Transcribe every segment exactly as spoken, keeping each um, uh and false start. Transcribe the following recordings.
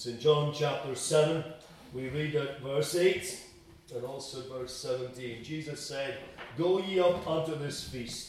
It's in John chapter seven. We read at verse eight and also verse seventeen. Jesus said, "Go ye up unto this feast.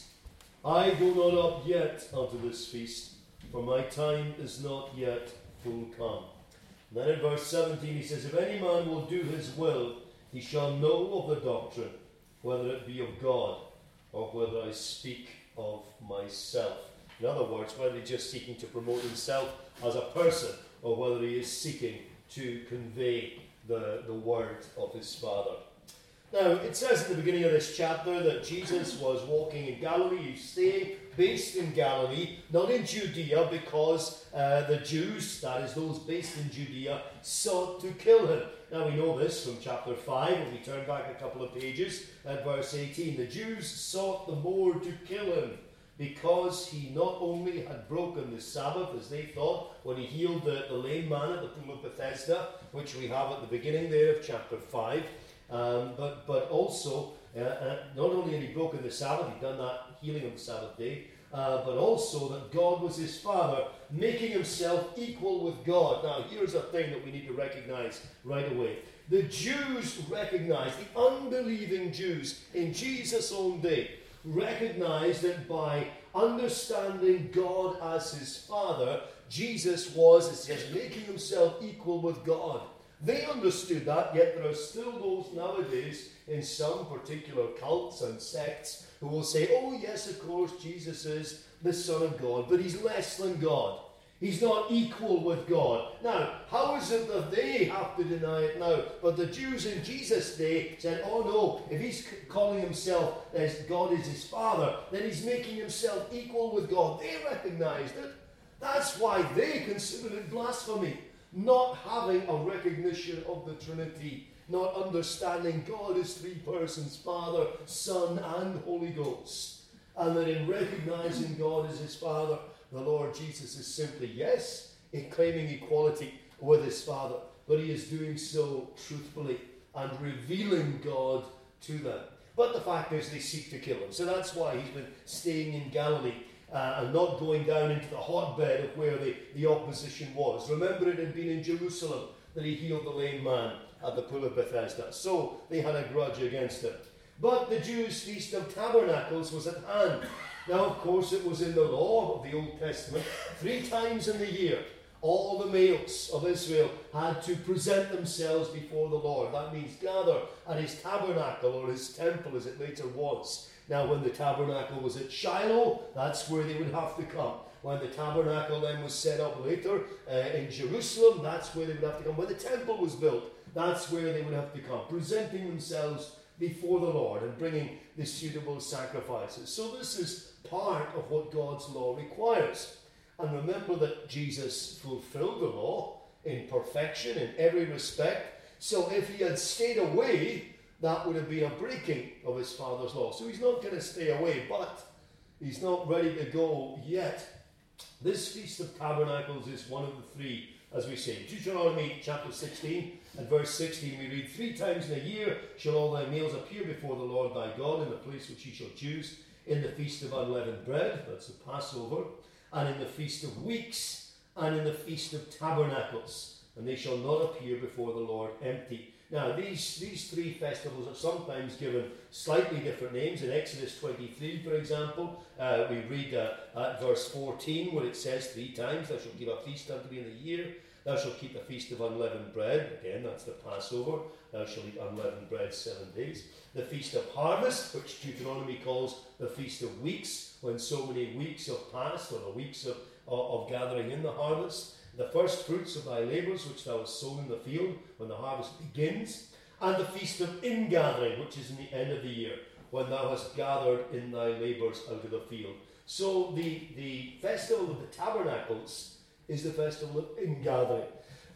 I go not up yet unto this feast, for my time is not yet full come." And then in verse seventeen he says, "If any man will do his will, he shall know of the doctrine, whether it be of God, or whether I speak of myself." In other words, whether he's just seeking to promote himself as a person, or whether he is seeking to convey the, the word of his Father. Now, it says at the beginning of this chapter that Jesus was walking in Galilee. He's staying based in Galilee, not in Judea, because uh, the Jews, that is those based in Judea, sought to kill him. Now, we know this from chapter five, when we turn back a couple of pages at verse eighteen. The Jews sought the more to kill him, because he not only had broken the Sabbath, as they thought, when he healed the, the lame man at the pool of Bethesda, which we have at the beginning there of chapter five, um, but, but also, uh, uh, not only had he broken the Sabbath, he'd done that healing on the Sabbath day, uh, but also that God was his Father, making himself equal with God. Now, here's a thing that we need to recognize right away. The Jews recognized, the unbelieving Jews in Jesus' own day, recognized that by understanding God as his Father, Jesus was, it says, making himself equal with God. They understood that, yet there are still those nowadays in some particular cults and sects who will say, "Oh yes, of course, Jesus is the Son of God, but he's less than God. He's not equal with God." Now, how is it that they have to deny it now? But the Jews in Jesus' day said, "Oh no, if he's calling himself as God is his Father, then he's making himself equal with God." They recognized it. That's why they considered it blasphemy. Not having a recognition of the Trinity, not understanding God is three persons, Father, Son, and Holy Ghost. And that in recognizing God as his Father, the Lord Jesus is simply, yes, in claiming equality with his Father, but he is doing so truthfully and revealing God to them. But the fact is, they seek to kill him. So that's why he's been staying in Galilee uh, and not going down into the hotbed of where the, the opposition was. Remember, it had been in Jerusalem that he healed the lame man at the pool of Bethesda. So they had a grudge against him. But the Jews' Feast of Tabernacles was at hand. Now, of course, it was in the law of the Old Testament. Three times in the year, all the males of Israel had to present themselves before the Lord. That means gather at his tabernacle, or his temple as it later was. Now, when the tabernacle was at Shiloh, that's where they would have to come. When the tabernacle then was set up later uh, in Jerusalem, that's where they would have to come. When the temple was built, that's where they would have to come, presenting themselves before the Lord and bringing the suitable sacrifices. So this is part of what God's law requires. And remember that Jesus fulfilled the law in perfection in every respect. So if he had stayed away, that would have been a breaking of his Father's law. So he's not going to stay away, but he's not ready to go yet. This Feast of Tabernacles is one of the three, as we say. Deuteronomy chapter sixteen and verse sixteen, we read, "Three times in a year shall all thy males appear before the Lord thy God in the place which he shall choose, in the Feast of Unleavened Bread," that's the Passover, "and in the Feast of Weeks, and in the Feast of Tabernacles, and they shall not appear before the Lord empty." Now, these, these three festivals are sometimes given slightly different names. In Exodus twenty-three, for example, uh, we read uh, at verse fourteen, where it says three times, "Thou shalt give a feast unto me in the year. Thou shalt keep the Feast of Unleavened Bread." Again, that's the Passover. "Thou shalt eat unleavened bread seven days. The Feast of Harvest," which Deuteronomy calls the Feast of Weeks, when so many weeks have passed, or the weeks of, of, of gathering in the harvest. "The first fruits of thy labours, which thou hast sown in the field," when the harvest begins. "And the Feast of Ingathering," which is in the end of the year, when thou hast gathered in thy labours out of the field. So the, the festival of the Tabernacles is the festival of Ingathering.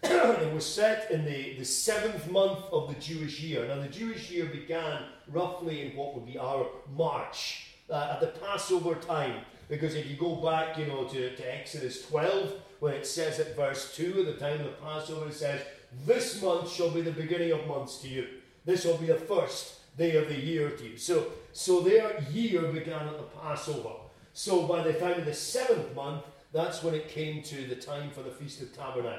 It was set in the, the seventh month of the Jewish year. Now, the Jewish year began roughly in what would be our March, uh, at the Passover time. Because if you go back, you know, to, to Exodus twelve, when it says at verse two, at the time of the Passover, it says, "This month shall be the beginning of months to you. This will be the first day of the year to you." So, so their year began at the Passover. So by the time of the seventh month, that's when it came to the time for the Feast of Tabernacles.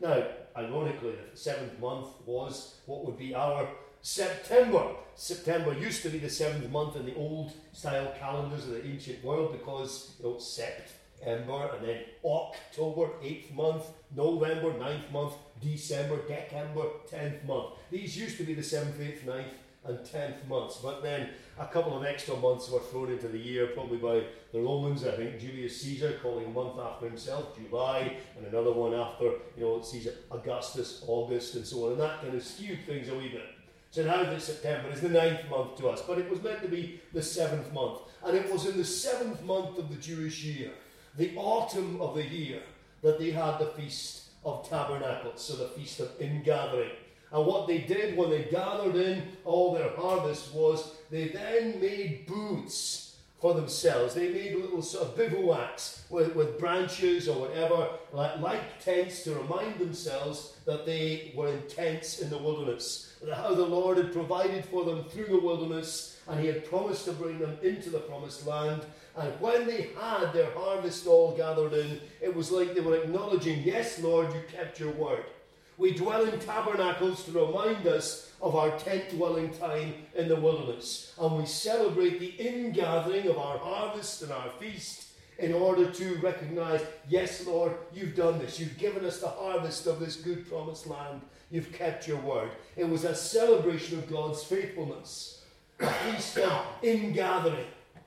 Now, ironically, the seventh month was what would be our September. September used to be the seventh month in the old style calendars of the ancient world because, you know, September, and then October, eighth month, November, ninth month, December, December, tenth month. These used to be the seventh, eighth, ninth, and tenth months, but then a couple of extra months were thrown into the year, probably by the Romans. I think Julius Caesar calling a month after himself, July, and another one after, you know, Caesar, Augustus, August, and so on, and that kind of skewed things a wee bit. So now that September is the ninth month to us, but it was meant to be the seventh month, and it was in the seventh month of the Jewish year, the autumn of the year, that they had the Feast of Tabernacles, so the Feast of Ingathering. And what they did when they gathered in all their harvest was they then made booths for themselves. They made little sort of bivouacs with, with branches or whatever, like, like tents, to remind themselves that they were in tents in the wilderness. How the Lord had provided for them through the wilderness, and He had promised to bring them into the promised land. And when they had their harvest all gathered in, it was like they were acknowledging, yes, Lord, you kept your word. We dwell in tabernacles to remind us of our tent-dwelling time in the wilderness. And we celebrate the ingathering of our harvest and our feast in order to recognize, yes, Lord, you've done this. You've given us the harvest of this good promised land. You've kept your word. It was a celebration of God's faithfulness, a feast of ingathering,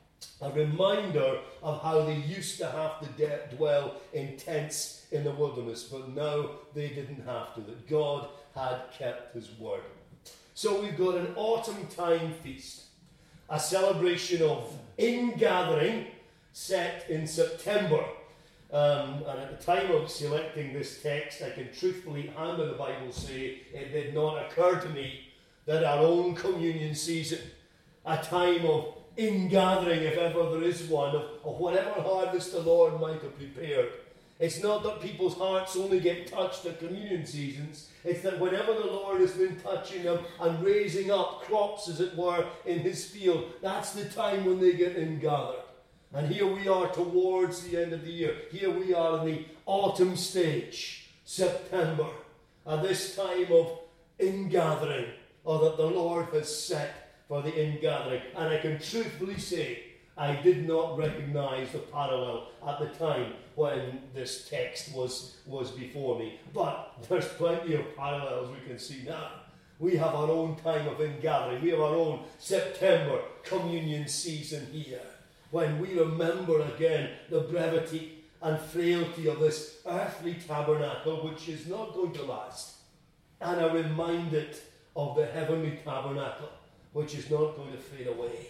a reminder of how they used to have to de- dwell in tents in the wilderness, but now they didn't have to, that God had kept His word. So we've got an autumn time feast, a celebration of ingathering set in September. Um, and at the time of selecting this text, I can truthfully, and in the Bible, say it did not occur to me that our own communion season, a time of ingathering, if ever there is one, of, of whatever harvest the Lord might have prepared. It's not that people's hearts only get touched at communion seasons. It's that whenever the Lord has been touching them and raising up crops, as it were, in His field, that's the time when they get ingathered. And here we are towards the end of the year. Here we are in the autumn stage, September, and this time of ingathering, or that the Lord has set for the ingathering. And I can truthfully say, I did not recognize the parallel at the time when this text was, was before me. But there's plenty of parallels we can see now. We have our own time of ingathering. We have our own September communion season here, when we remember again the brevity and frailty of this earthly tabernacle, which is not going to last, and are reminded of the heavenly tabernacle, which is not going to fade away.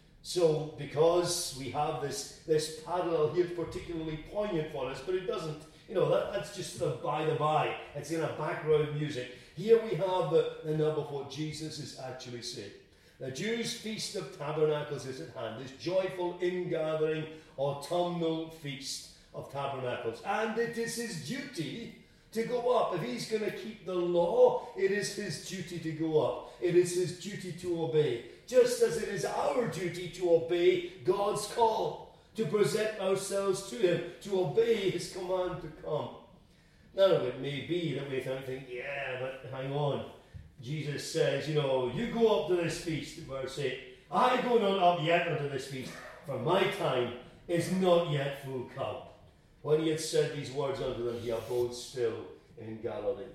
So, because we have this, this parallel here, it's particularly poignant for us, but it doesn't, you know, that, that's just sort of by the by. It's in a background music. Here we have the, the nub of what Jesus is actually saying. The Jews' Feast of Tabernacles is at hand, this joyful ingathering autumnal feast of tabernacles. And it is His duty to go up. If He's going to keep the law, it is His duty to go up. It is His duty to obey. Just as it is our duty to obey God's call, to present ourselves to Him, to obey His command to come. Now, it may be that we think, yeah, but hang on. Jesus says, you know, you go up to this feast, verse eight. I go not up yet unto this feast, for my time is not yet full come. When He had said these words unto them, He abode still in Galilee.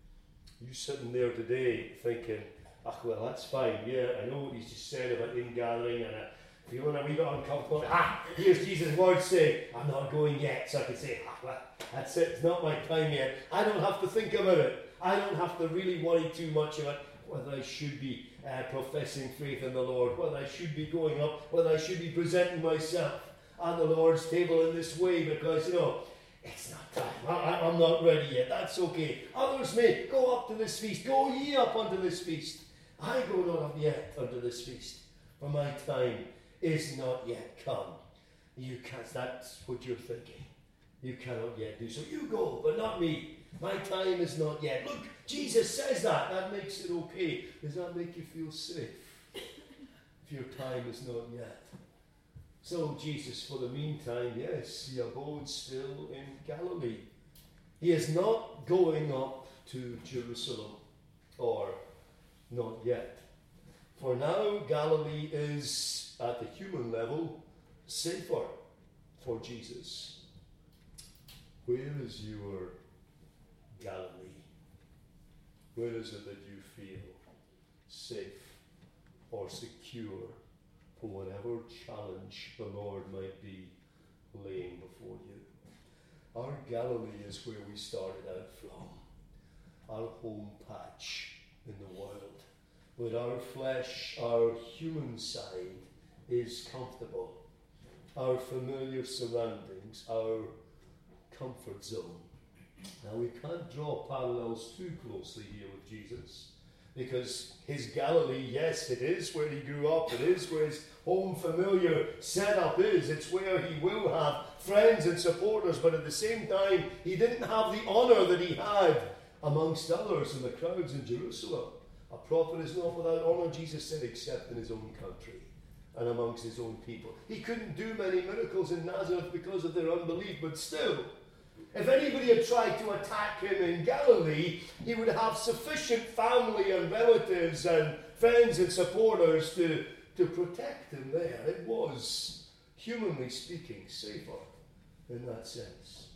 You sitting there today thinking, ah, well, that's fine. Yeah, I know what He's just said about ingathering, and uh, feeling a wee bit uncomfortable. Ah, here's Jesus' words saying, I'm not going yet. So I can say, ah, well, that's it. It's not my time yet. I don't have to think about it. I don't have to really worry too much about whether I should be uh, professing faith in the Lord, whether I should be going up, whether I should be presenting myself at the Lord's table in this way, because, you know, it's not time. I, I'm not ready yet. That's okay. Others may go up to this feast. Go ye up unto this feast. I go not up yet unto this feast, for my time is not yet come. You can't. That's what you're thinking. You cannot yet do so. You go, but not me. My time is not yet. Look, Jesus says that. That makes it okay. Does that make you feel safe? If your time is not yet. So Jesus, for the meantime, yes, He abode still in Galilee. He is not going up to Jerusalem, or not yet. For now, Galilee is, at the human level, safer for Jesus. Where is your Galilee? Where is it that you feel safe or secure for whatever challenge the Lord might be laying before you? Our Galilee is where we started out from, our home patch in the world, where our flesh, our human side, is comfortable, our familiar surroundings, our comfort zone. Now, we can't draw parallels too closely here with Jesus, because his Galilee, yes, it is where he grew up, it is where his home familiar setup is, it's where he will have friends and supporters, but at the same time, he didn't have the honour that he had amongst others in the crowds in Jerusalem. A prophet is not without honour, Jesus said, except in his own country and amongst his own people. He couldn't do many miracles in Nazareth because of their unbelief, but still, if anybody had tried to attack him in Galilee, he would have sufficient family and relatives and friends and supporters to, to protect him there. It was, humanly speaking, safer in that sense.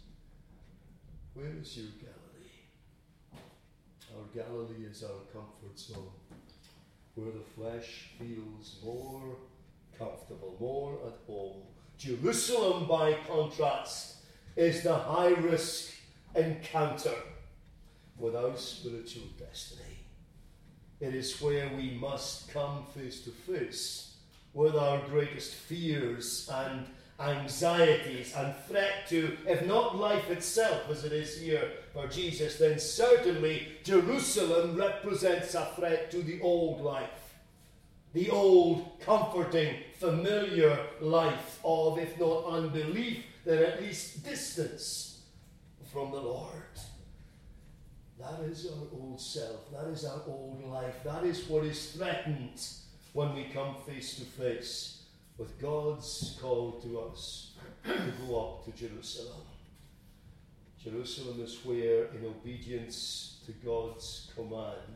Where is your Galilee? Our Galilee is our comfort zone, where the flesh feels more comfortable, more at home. Jerusalem, by contrast, is the high-risk encounter with our spiritual destiny. It is where we must come face to face with our greatest fears and anxieties and threat to, if not life itself as it is here for Jesus, then certainly Jerusalem represents a threat to the old life. The old, comforting, familiar life of, if not unbelief, then at least distance from the Lord. That is our old self. That is our old life. That is what is threatened when we come face to face with God's call to us to go up to Jerusalem. Jerusalem is where, in obedience to God's command,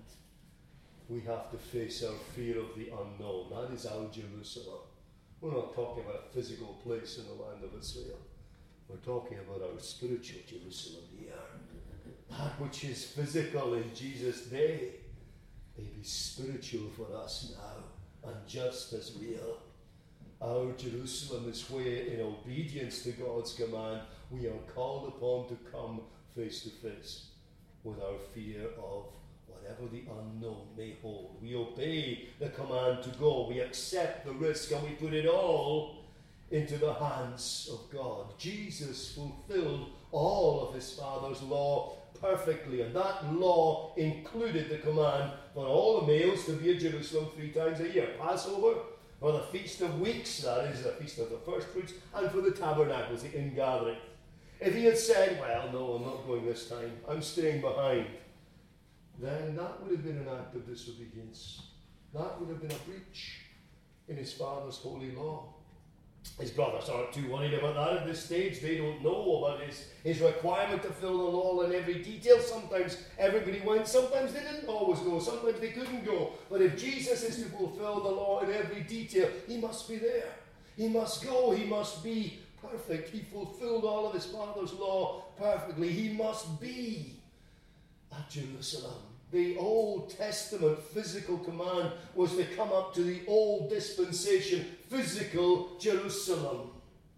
we have to face our fear of the unknown. That is our Jerusalem. We're not talking about a physical place in the land of Israel. We're talking about our spiritual Jerusalem here. That which is physical in Jesus' day may be spiritual for us now and just as real. Our Jerusalem is where, in obedience to God's command, we are called upon to come face to face with our fear of whatever the unknown may hold. We obey the command to go. We accept the risk and we put it all into the hands of God. Jesus fulfilled all of his Father's law perfectly, and that law included the command for all the males to be in Jerusalem three times a year. Passover, for the Feast of Weeks, that is the Feast of the First Fruits, and for the Tabernacles, the ingathering. If he had said, well, no, I'm not going this time, I'm staying behind, then that would have been an act of disobedience. That would have been a breach in his Father's holy law. His brothers aren't too worried about that at this stage. They don't know about his, his requirement to fill the law in every detail. Sometimes everybody went, sometimes they didn't always go, sometimes they couldn't go. But if Jesus is to fulfill the law in every detail, he must be there. He must go. He must be perfect. He fulfilled all of his Father's law perfectly. He must be at Jerusalem. The Old Testament physical command was to come up to the old dispensation, physical Jerusalem.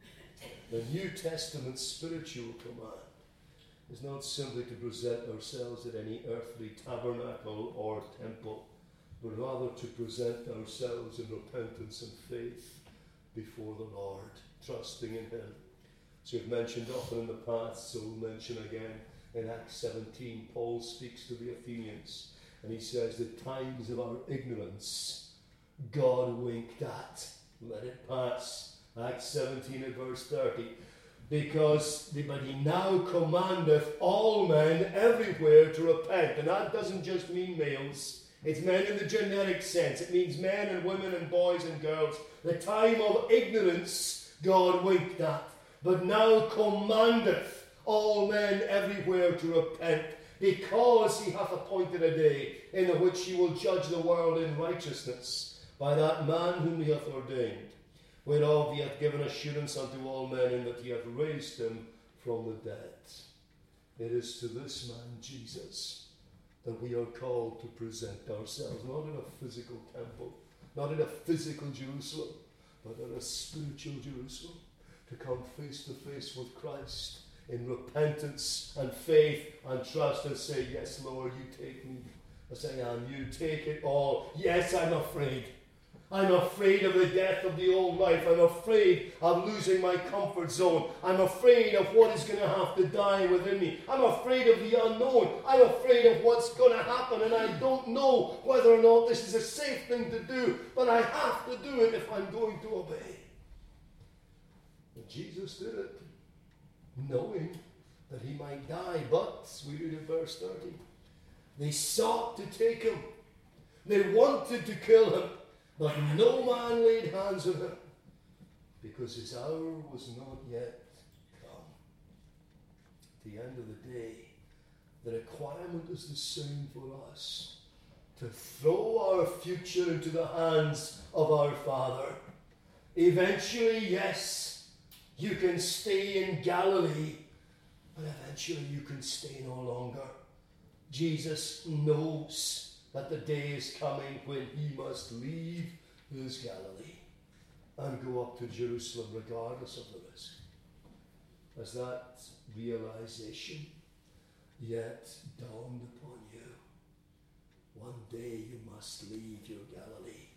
The New Testament spiritual command is not simply to present ourselves at any earthly tabernacle or temple, but rather to present ourselves in repentance and faith before the Lord, trusting in him. So we've mentioned often in the past, so we'll mention again. In Acts seventeen, Paul speaks to the Athenians, and he says, the times of our ignorance God winked at. Let it pass. Acts seventeen and verse thirty. Because, but he now commandeth all men everywhere to repent. And that doesn't just mean males. It's men in the generic sense. It means men and women and boys and girls. The time of ignorance God winked at, but now commandeth all men everywhere to repent, because he hath appointed a day in the which he will judge the world in righteousness by that man whom he hath ordained, whereof he hath given assurance unto all men, in that he hath raised him from the dead. It is to this man, Jesus, that we are called to present ourselves, not in a physical temple, not in a physical Jerusalem, but in a spiritual Jerusalem, to come face to face with Christ in repentance and faith and trust and say, yes, Lord, you take me as I am. You take it all. Yes, I'm afraid. I'm afraid of the death of the old life. I'm afraid of losing my comfort zone. I'm afraid of what is going to have to die within me. I'm afraid of the unknown. I'm afraid of what's going to happen, and I don't know whether or not this is a safe thing to do, but I have to do it if I'm going to obey. And Jesus did it, knowing that he might die. But, we read in verse thirty, they sought to take him. They wanted to kill him. But no man laid hands on him, because his hour was not yet come. At the end of the day, the requirement is the same for us, to throw our future into the hands of our Father. Eventually, yes, you can stay in Galilee, but eventually you can stay no longer. Jesus knows that the day is coming when he must leave his Galilee and go up to Jerusalem regardless of the risk. As that realization yet dawned upon you, one day you must leave your Galilee.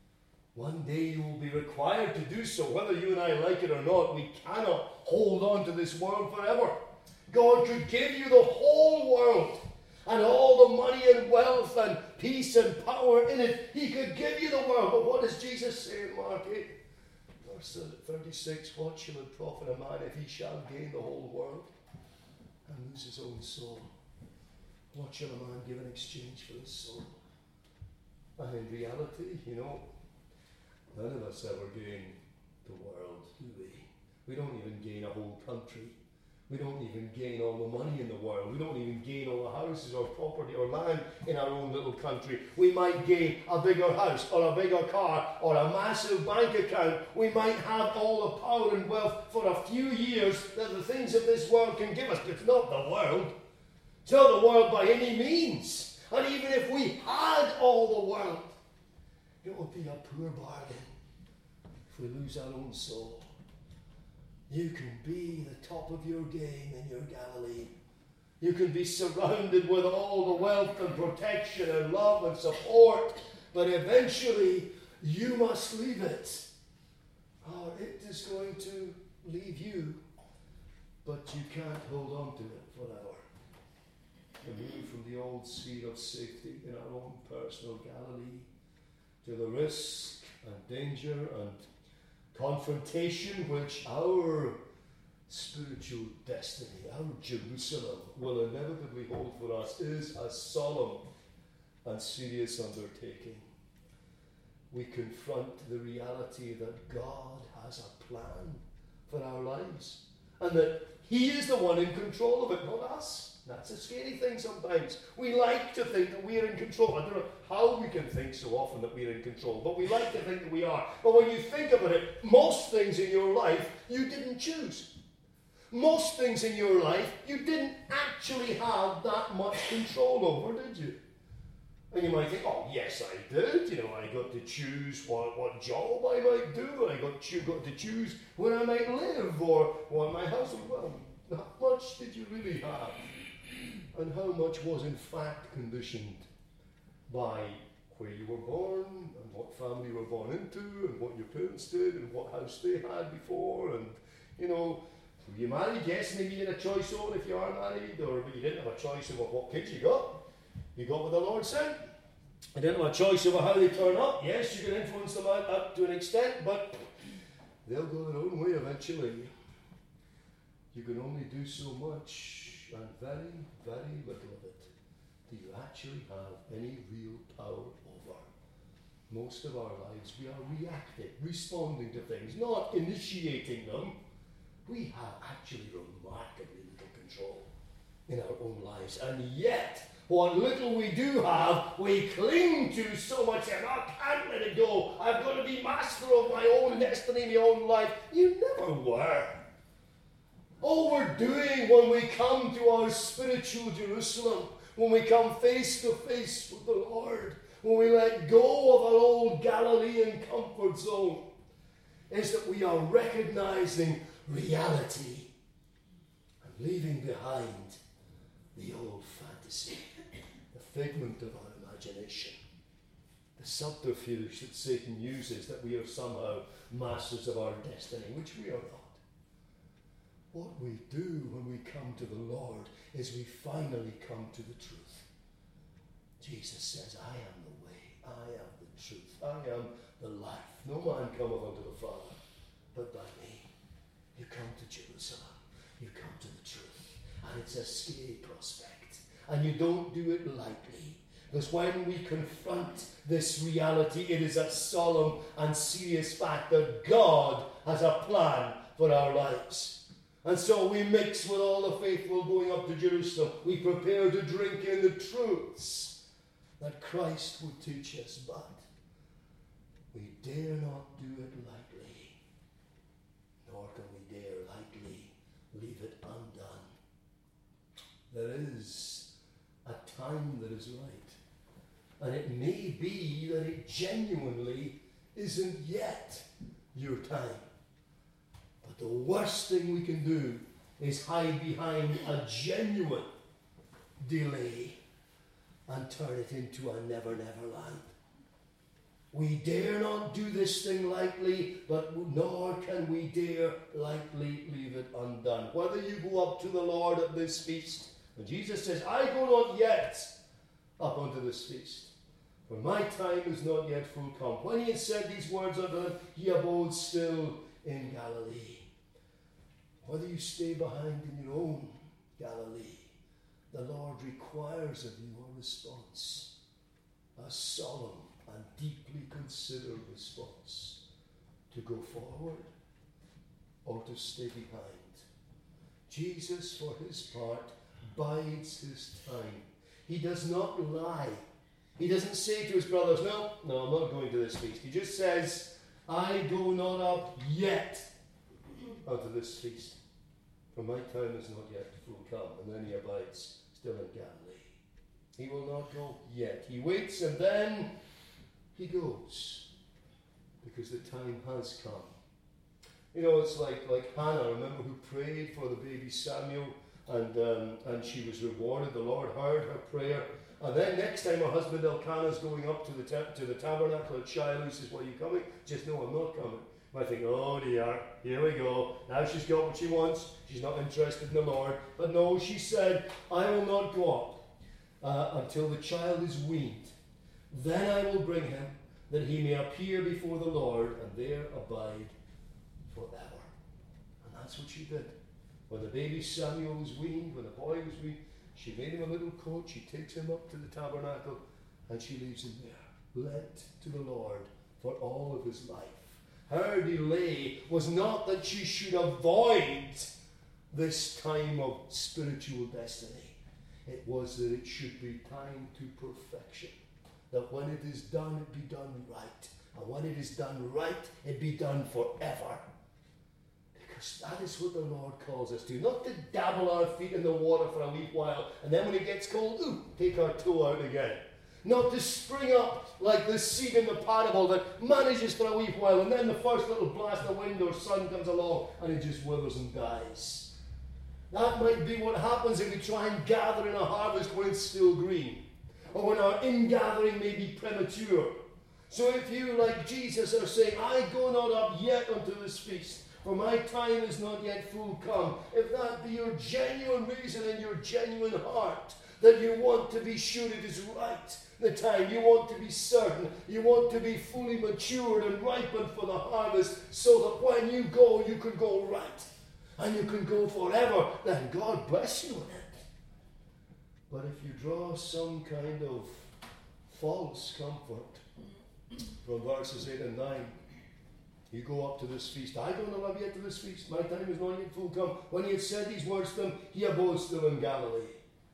One day you will be required to do so, whether you and I like it or not. We cannot hold on to this world forever. God could give you the whole world and all the money and wealth and peace and power in it. He could give you the world. But what does Jesus say in Mark eight? Verse thirty-six, what shall it profit a man if he shall gain the whole world and lose his own soul? What shall a man give in exchange for his soul? And in reality, you know, none of us ever gain the world, do we? We don't even gain a whole country. We don't even gain all the money in the world. We don't even gain all the houses or property or land in our own little country. We might gain a bigger house or a bigger car or a massive bank account. We might have all the power and wealth for a few years that the things of this world can give us. But it's not the world. It's not the world by any means. And even if we had all the world, it would be a poor bargain if we lose our own soul. You can be the top of your game in your Galilee. You can be surrounded with all the wealth and protection and love and support, but eventually you must leave it. Or it is going to leave you, but you can't hold on to it forever. To move from the old sphere of safety in our own personal Galilee to the risk and danger and confrontation which our spiritual destiny, our Jerusalem, will inevitably hold for us, is a solemn and serious undertaking. We confront the reality that God has a plan for our lives and that he is the one in control of it, not us. That's a scary thing sometimes. We like to think that we are in control. I don't know how we can think so often that we are in control, but we like to think that we are. But when you think about it, most things in your life you didn't choose. Most things in your life you didn't actually have that much control over, did you? And you might think, oh, yes, I did. You know, I got to choose what, what job I might do. I got to, got to choose where I might live or what my house would well. How much did you really have? And how much was in fact conditioned by where you were born and what family you were born into and what your parents did and what house they had before, and, you know, were you married? Yes, maybe you had a choice over if you are married, or but you didn't have a choice over what kids you got. You got what the Lord said. You didn't have a choice over how they turn up. Yes, you can influence them out, up to an extent, but they'll go their own way eventually. You can only do so much, and very, very little of it do you actually have any real power over. Most of our lives we are reacting, responding to things, not initiating them. We have actually remarkably little control in our own lives. And yet, what little we do have, we cling to so much, and I can't let it go. I've got to be master of my own destiny, my own life. You never were. All we're doing when we come to our spiritual Jerusalem, when we come face to face with the Lord, when we let go of our old Galilean comfort zone, is that we are recognizing reality and leaving behind the old fantasy, the figment of our imagination, the subterfuge that Satan uses, that we are somehow masters of our destiny, which we are not. What we do when we come to the Lord is we finally come to the truth. Jesus says, I am the way, I am the truth, I am the life. No man cometh unto the Father but by me. You come to Jerusalem, you come to the truth, and it's a scary prospect. And you don't do it lightly, because when we confront this reality, it is a solemn and serious fact that God has a plan for our lives. And so we mix with all the faithful going up to Jerusalem. We prepare to drink in the truths that Christ would teach us, but we dare not do it lightly, nor can we dare lightly leave it undone. There is a time that is right, and it may be that it genuinely isn't yet your time. But the worst thing we can do is hide behind a genuine delay and turn it into a never, never land. We dare not do this thing lightly, but nor can we dare lightly leave it undone. Whether you go up to the Lord at this feast, and Jesus says, I go not yet up unto this feast, for my time is not yet full come. When he had said these words unto them, he abode still in Galilee. Whether you stay behind in your own Galilee, the Lord requires of you a response, a solemn and deeply considered response, to go forward or to stay behind. Jesus, for his part, bides his time. He does not lie. He doesn't say to his brothers, no, no, I'm not going to this feast. He just says, I go not up yet unto this feast, for my time is not yet full come. And then he abides still in Galilee. He will not go yet. He waits, and then he goes, because the time has come. You know, it's like, like Hannah, remember, who prayed for the baby Samuel, and um, and she was rewarded. The Lord heard her prayer. And then next time her husband Elkanah is going up to the ta- to the tabernacle at Shiloh, he says, well, are you coming? Just, no, I'm not coming. I think, oh dear, here we go. Now she's got what she wants. She's not interested in the Lord. But no, she said, I will not go up uh, until the child is weaned. Then I will bring him, that he may appear before the Lord, and there abide forever. And that's what she did. When the baby Samuel was weaned, when the boy was weaned, she made him a little coat, she takes him up to the tabernacle, and she leaves him there, lent to the Lord for all of his life. Her delay was not that she should avoid this time of spiritual destiny. It was that it should be time to perfection. That when it is done, it be done right. And when it is done right, it be done forever. Because that is what the Lord calls us to. Not to dabble our feet in the water for a wee while, and then when it gets cold, ooh, take our toe out again. Not to spring up like the seed in the parable that manages for a wee while, and then the first little blast of wind or sun comes along, and it just withers and dies. That might be what happens if we try and gather in a harvest when it's still green, or when our ingathering may be premature. So if you, like Jesus, are saying, I go not up yet unto this feast, for my time is not yet full come, if that be your genuine reason in your genuine heart, that you want to be sure it is right, the time, you want to be certain, you want to be fully matured and ripened for the harvest, so that when you go, you can go right, and you can go forever, then God bless you in it. But if you draw some kind of false comfort from verses eight and nine, You go up to this feast. I don't know yet to this feast. My time is not yet full come. When he had said these words to them, he abode still in Galilee.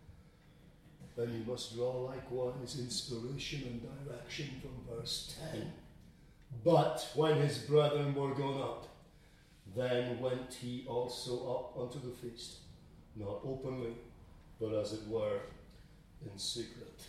Then you must draw likewise inspiration and direction from verse ten. But when his brethren were gone up, then went he also up unto the feast, not openly, but as it were in secret.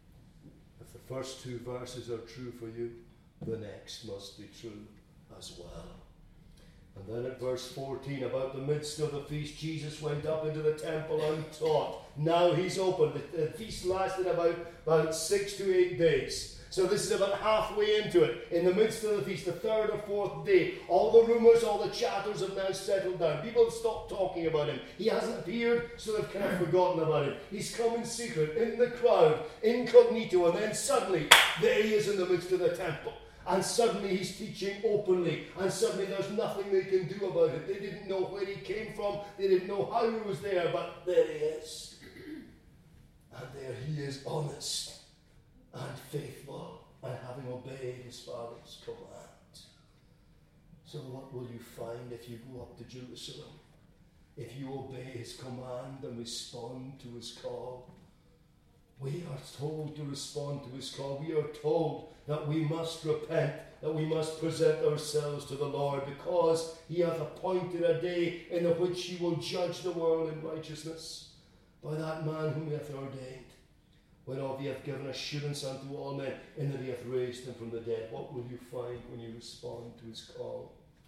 If the first two verses are true for you, the next must be true as well. And then at verse fourteen, about the midst of the feast, Jesus went up into the temple and taught. Now he's open. The, the feast lasted about, about six to eight days. So this is about halfway into it. In the midst of the feast, the third or fourth day, all the rumours, all the chatters have now settled down. People have stopped talking about him. He hasn't appeared, so they've kind of forgotten about him. He's come in secret, in the crowd, incognito, and then suddenly, there he is in the midst of the temple. And suddenly he's teaching openly, and suddenly there's nothing they can do about it. They didn't know where he came from, they didn't know how he was there, but there he is. And there he is, honest and faithful, and having obeyed his Father's command. So what will you find if you go up to Jerusalem? If you obey his command and respond to his call? We are told to respond to his call. We are told that we must repent, that we must present ourselves to the Lord, because he hath appointed a day in which he will judge the world in righteousness by that man whom he hath ordained, whereof he hath given assurance unto all men, in that he hath raised him from the dead. What will you find when you respond to his call?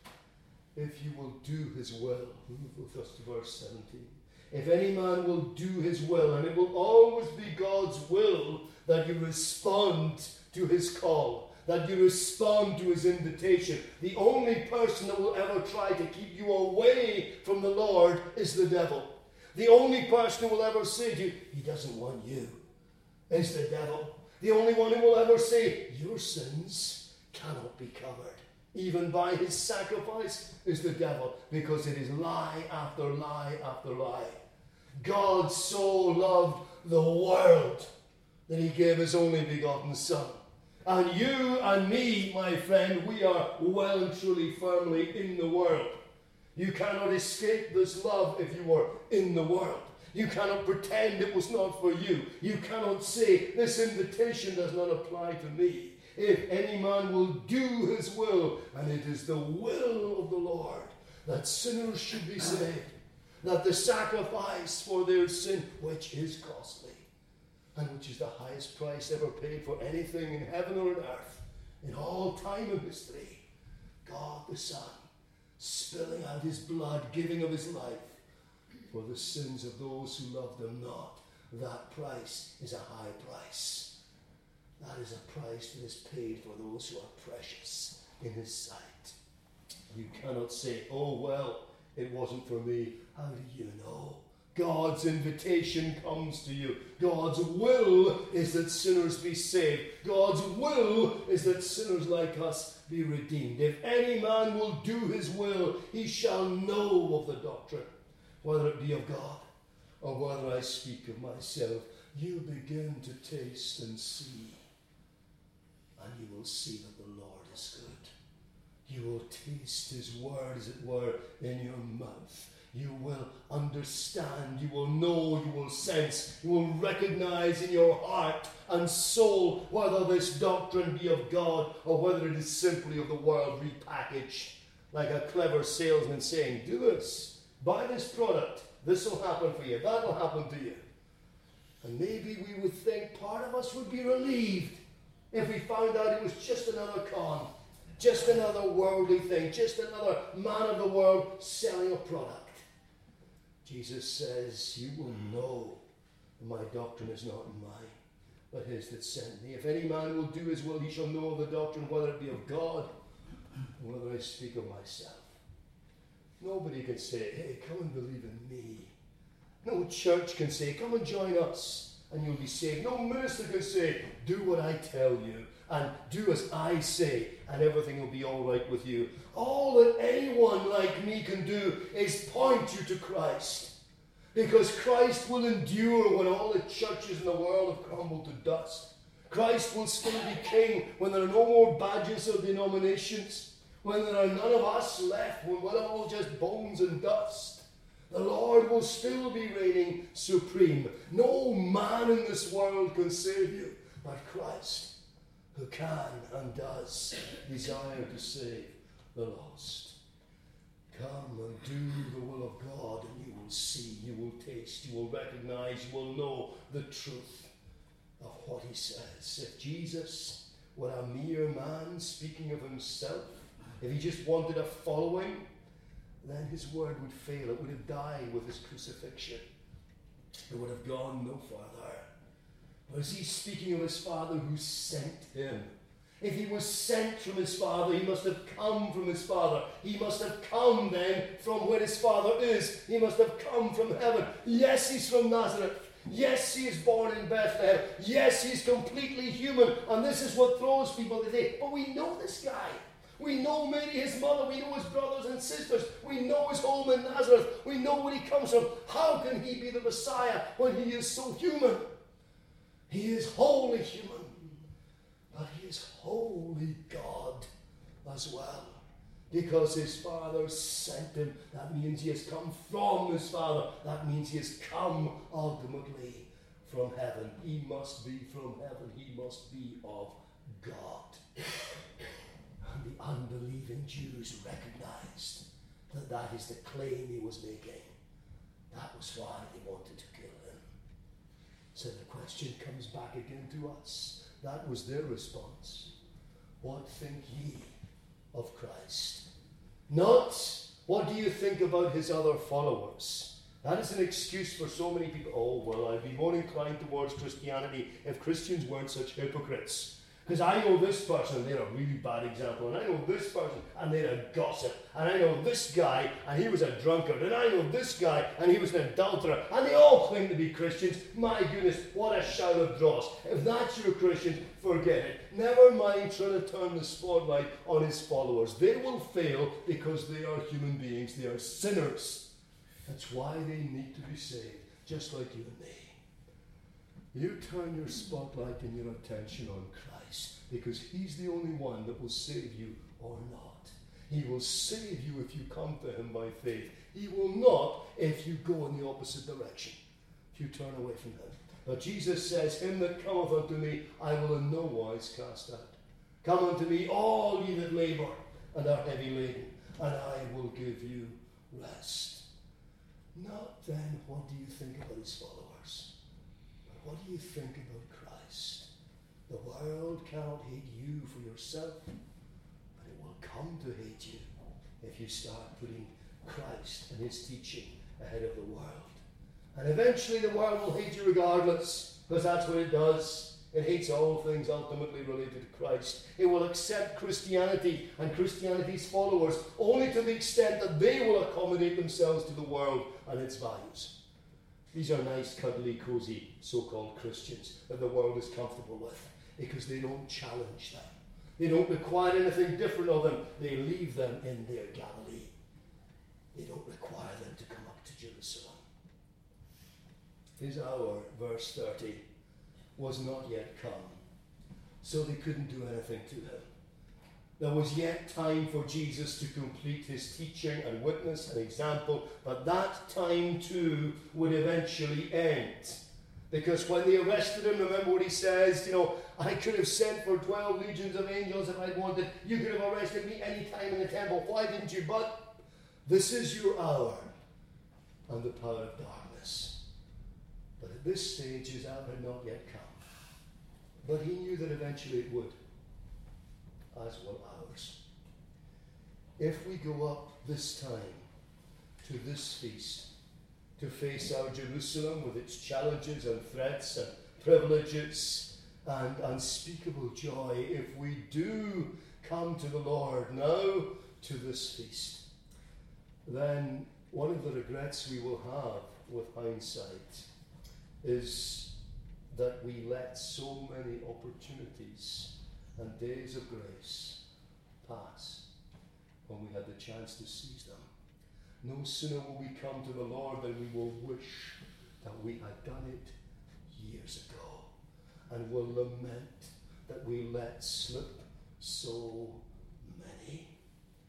If you will do his will, move with us to verse seventeen. If any man will do his will, and it will always be God's will that you respond to his call, that you respond to his invitation. The only person that will ever try to keep you away from the Lord is the devil. The only person who will ever say to you, he doesn't want you, is the devil. The only one who will ever say, your sins cannot be covered, even by his sacrifice, is the devil, because it is lie after lie after lie. God so loved the world that he gave his only begotten Son. And you and me, my friend, we are well and truly firmly in the world. You cannot escape this love if you are in the world. You cannot pretend it was not for you. You cannot say, this invitation does not apply to me. If any man will do his will, and it is the will of the Lord that sinners should be saved, that the sacrifice for their sin, which is costly, and which is the highest price ever paid for anything in heaven or on earth, in all time and history, God the Son, spilling out his blood, giving of his life, for the sins of those who love them not. That price is a high price. That is a price that is paid for those who are precious in his sight. You cannot say, oh, well, it wasn't for me. How do you know? God's invitation comes to you. God's will is that sinners be saved. God's will is that sinners like us be redeemed. If any man will do his will, he shall know of the doctrine, whether it be of God or whether I speak of myself. You begin to taste and see, and you will see that the Lord is good. You will taste his word, as it were, in your mouth. You will understand, you will know, you will sense, you will recognize in your heart and soul whether this doctrine be of God or whether it is simply of the world repackaged, like a clever salesman saying, do this, buy this product, this will happen for you, that will happen to you. And maybe we would think part of us would be relieved if we found out it was just another con, just another worldly thing, just another man of the world selling a product. Jesus says, you will know that my doctrine is not mine, but his that sent me. If any man will do his will, he shall know of the doctrine, whether it be of God or whether I speak of myself. Nobody can say, hey, come and believe in me. No church can say, come and join us and you'll be saved. No minister can say, do what I tell you and do as I say and everything will be all right with you. All that anyone like me can do is point you to Christ, because Christ will endure when all the churches in the world have crumbled to dust. Christ will still be king when there are no more badges or denominations, when there are none of us left, when we're all just bones and dust, the Lord will still be reigning supreme. No man in this world can save you but Christ, who can and does desire to save the lost. Come and do the will of God, and you will see, you will taste, you will recognize, you will know the truth of what he says. If Jesus were a mere man speaking of himself, if he just wanted a following, then his word would fail. It would have died with his crucifixion. It would have gone no farther. But is he speaking of his Father who sent him? If he was sent from his Father, he must have come from his Father. He must have come then from where his Father is. He must have come from heaven. Yes, he's from Nazareth. Yes, he is born in Bethlehem. Yes, he's completely human. And this is what throws people today. But we know this guy. We know Mary, his mother. We know his brothers and sisters. We know his home in Nazareth. We know where he comes from. How can he be the Messiah when he is so human? He is wholly human. But he is wholly God as well. Because his Father sent him. That means he has come from his Father. That means he has come ultimately from heaven. He must be from heaven. He must be of God. And the unbelieving Jews recognized that that is the claim he was making. That was why they wanted to kill him. So the question comes back again to us. That was their response. What think ye of Christ? Not, what do you think about his other followers? That is an excuse for so many people. Oh, well, I'd be more inclined towards Christianity if Christians weren't such hypocrites. Because I know this person, and they're a really bad example, and I know this person, and they're a gossip, and I know this guy, and he was a drunkard, and I know this guy, and he was an adulterer, and they all claim to be Christians. My goodness, what a shout of dross. If that's your Christian, forget it. Never mind trying to turn the spotlight on his followers. They will fail because they are human beings. They are sinners. That's why they need to be saved, just like you and me. You turn your spotlight and your attention on Christ, because he's the only one that will save you or not. He will save you if you come to him by faith. He will not if you go in the opposite direction, if you turn away from him. But Jesus says, him that cometh unto me, I will in no wise cast out. Come unto me, all ye that labour and are heavy laden, and I will give you rest. Not then, what do you think about his followers? But what do you think about Christ? The world cannot hate you for yourself, but it will come to hate you if you start putting Christ and his teaching ahead of the world. And eventually the world will hate you regardless, because that's what it does. It hates all things ultimately related to Christ. It will accept Christianity and Christianity's followers only to the extent that they will accommodate themselves to the world and its values. These are nice, cuddly, cozy, so-called Christians that the world is comfortable with, because they don't challenge them. They don't require anything different of them. They leave them in their Galilee. They don't require them to come up to Jerusalem. His hour, verse thirty, was not yet come, so they couldn't do anything to him. There was yet time for Jesus to complete his teaching and witness and example, but that time too would eventually end. Because when they arrested him, remember what he says, you know, I could have sent for twelve legions of angels if I'd wanted. You could have arrested me any time in the temple. Why didn't you? But this is your hour and the power of darkness. But at this stage, his hour had not yet come. But he knew that eventually it would, as will ours. If we go up this time to this feast, to face our Jerusalem with its challenges and threats and privileges and unspeakable joy, if we do come to the Lord now to this feast, then one of the regrets we will have with hindsight is that we let so many opportunities and days of grace pass when we had the chance to seize them. No sooner will we come to the Lord than we will wish that we had done it years ago, and will lament that we let slip so many.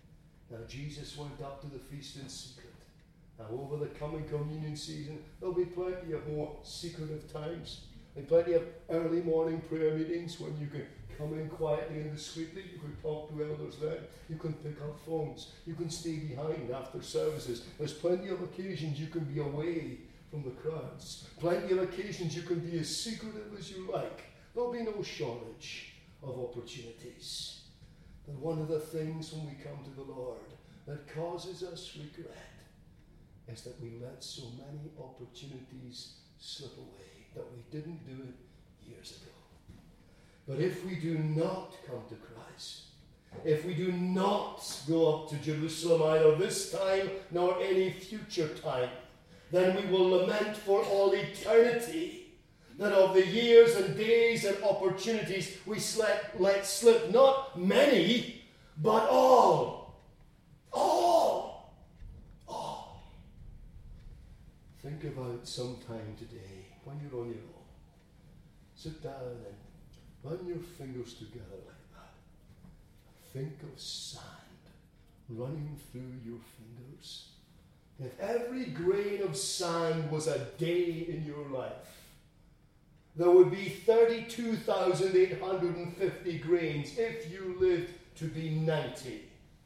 Now Jesus went up to the feast in secret. Now over the coming communion season, there'll be plenty of more secretive times. And plenty of early morning prayer meetings when you can come in quietly and discreetly. You can talk to elders then. You can pick up phones. You can stay behind after services. There's plenty of occasions you can be away from the crowds. Plenty of occasions you can be as secretive as you like. There'll be no shortage of opportunities. But one of the things when we come to the Lord that causes us regret is that we let so many opportunities slip away, that we didn't do it years ago. But if we do not come to Christ, if we do not go up to Jerusalem either this time nor any future time, then we will lament for all eternity that of the years and days and opportunities we let, let slip not many, but all. All. All. Think about some time today when you're on your own. Sit down and run your fingers together like that. Think of sand running through your fingers. If every grain of sand was a day in your life, there would be thirty-two thousand eight hundred fifty grains if you lived to be ninety.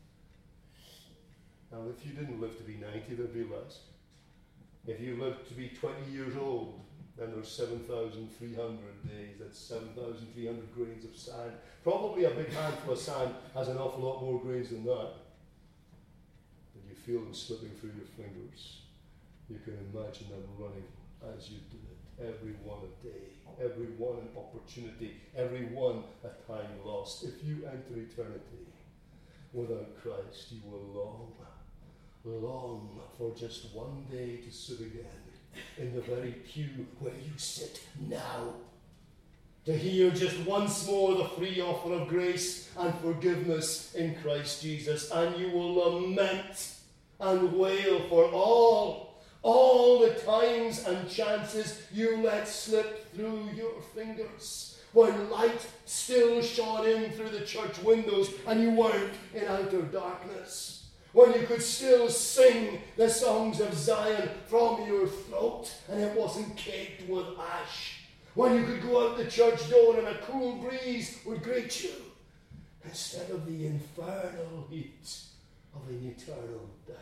Now, if you didn't live to be ninety, there'd be less. If you lived to be twenty years old, then there's seven thousand three hundred days. That's seven thousand three hundred grains of sand. Probably a big handful of sand has an awful lot more grains than that. But you feel them slipping through your fingers. You can imagine them running as you do it. Every one a day, every one an opportunity, every one a time lost. If you enter eternity without Christ, you will long, long for just one day to sit again in the very pew where you sit now, to hear just once more the free offer of grace and forgiveness in Christ Jesus, and you will lament and wail for all All the times and chances you let slip through your fingers, when light still shone in through the church windows and you weren't in outer darkness, when you could still sing the songs of Zion from your throat and it wasn't caked with ash, when you could go out the church door and a cool breeze would greet you instead of the infernal heat of an eternal death.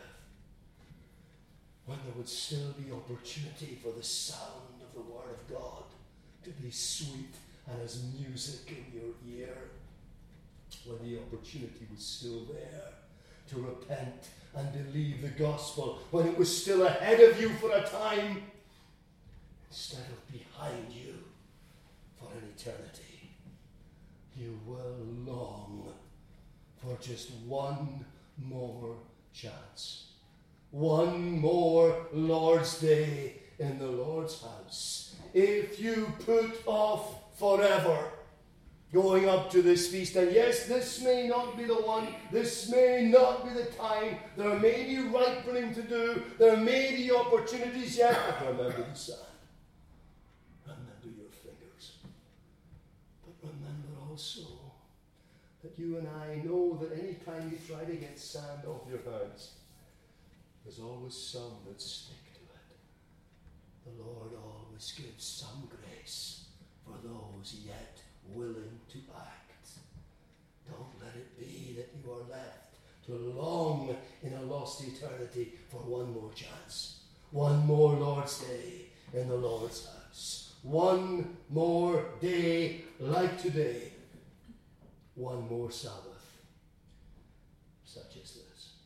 When there would still be opportunity for the sound of the Word of God to be sweet and as music in your ear. When the opportunity was still there to repent and believe the gospel. When it was still ahead of you for a time instead of behind you for an eternity. You will long for just one more chance. One more Lord's Day in the Lord's house. If you put off forever going up to this feast, and yes, this may not be the one, this may not be the time, there may be ripening to do, there may be opportunities yet, but remember the sand. Remember your fingers. But remember also that you and I know that any time you try to get sand off your hands, there's always some that stick to it. The Lord always gives some grace for those yet willing to act. Don't let it be that you are left to long in a lost eternity for one more chance. One more Lord's Day in the Lord's house. One more day like today. One more Sabbath such as this.